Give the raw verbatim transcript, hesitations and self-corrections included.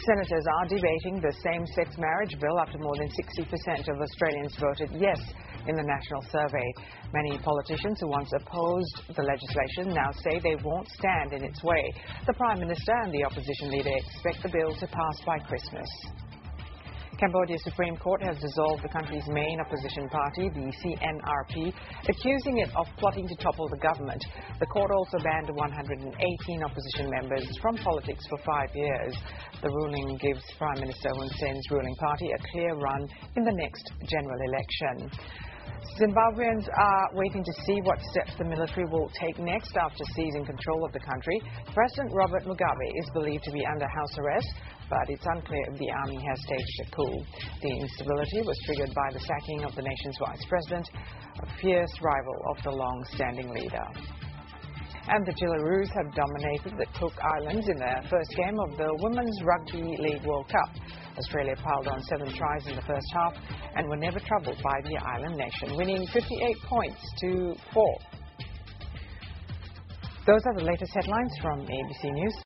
Senators are debating the same-sex marriage bill after more than sixty percent of Australians voted yes in the national survey. Many politicians who once opposed the legislation now say they won't stand in its way. The Prime Minister and the opposition leader expect the bill to pass by Christmas. Cambodia's Supreme Court has dissolved the country's main opposition party, the C N R P, accusing it of plotting to topple the government. The court also banned one hundred eighteen opposition members from politics for five years. The ruling gives Prime Minister Hun Sen's ruling party a clear run in the next general election. Zimbabweans are waiting to see what steps the military will take next after seizing control of the country. President Robert Mugabe is believed to be under house arrest, but it's unclear if the army has staged a coup. The instability was triggered by the sacking of the nation's vice president, a fierce rival of the long-standing leader. And the Jillaroos have dominated the Cook Islands in their first game of the Women's Rugby League World Cup. Australia piled on seven tries in the first half and were never troubled by the island nation, winning fifty-eight points to four. Those are the latest headlines from A B C News.